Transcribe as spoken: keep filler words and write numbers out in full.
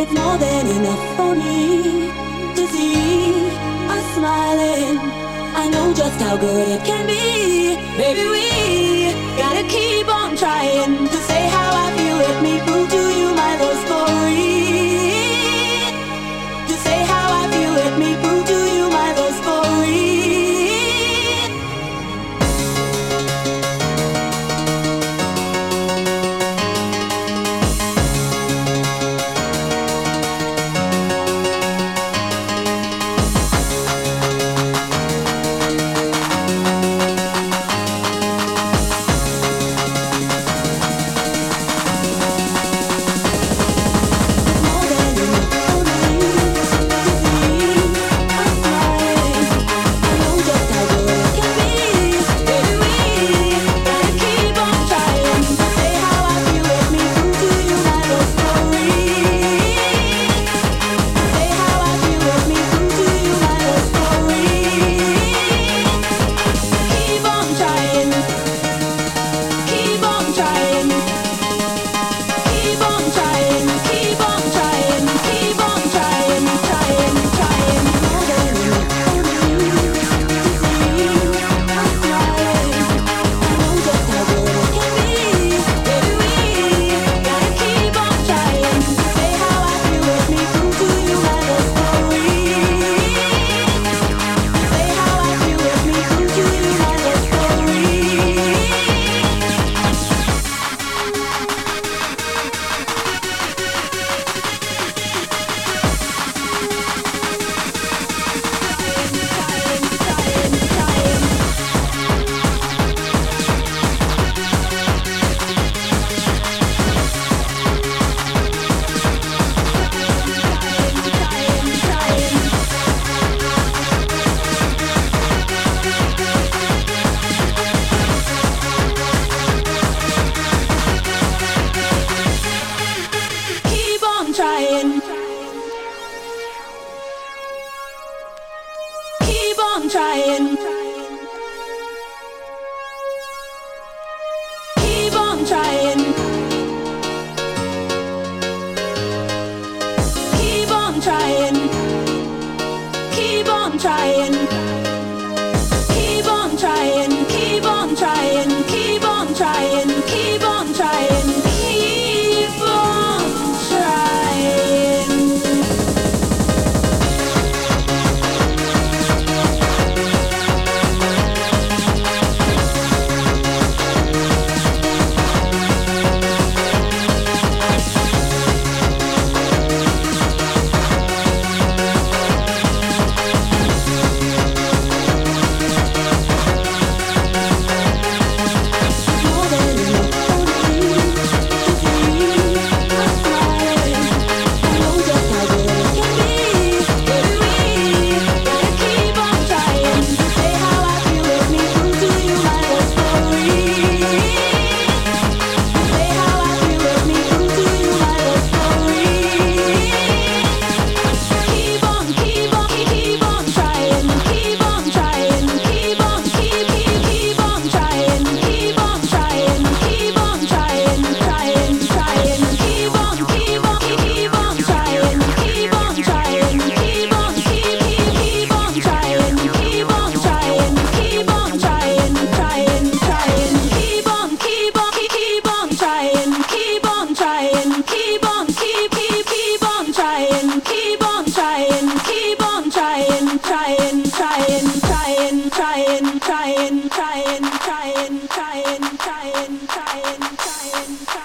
It's more than enough for me to see us smiling. I know just how good it can be. Baby, we gotta keep on trying to say how I feel. Let me prove to you my love story. To say how I feel. Let me prove to you my love story. Trying, trying, trying, trying, trying, trying, trying, trying.